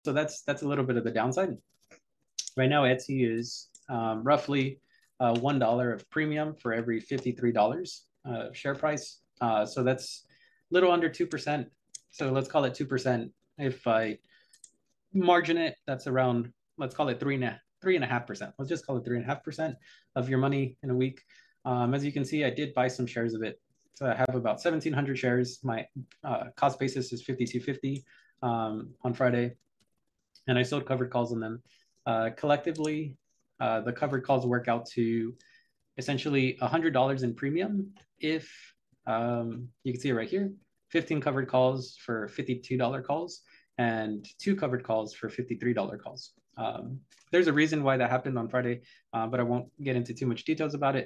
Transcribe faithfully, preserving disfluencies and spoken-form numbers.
So that's that's a little bit of the downside. Right now, Etsy is um, roughly uh, one dollar of premium for every fifty-three dollars uh, share price. Uh, so that's a little under two percent. So let's call it two percent. If I margin it, that's around, let's call it three and a three and a half percent. Let's just call it three and a half percent of your money in a week. Um, as you can see, I did buy some shares of it. So I have about seventeen hundred shares. My uh, cost basis is fifty-two fifty um, on Friday, and I sold covered calls on them. Uh, collectively, uh, the covered calls work out to essentially one hundred dollars in premium if um, you can see it right here, fifteen covered calls for fifty-two dollar calls and two covered calls for fifty-three dollar calls. Um, there's a reason why that happened on Friday, uh, but I won't get into too much details about it.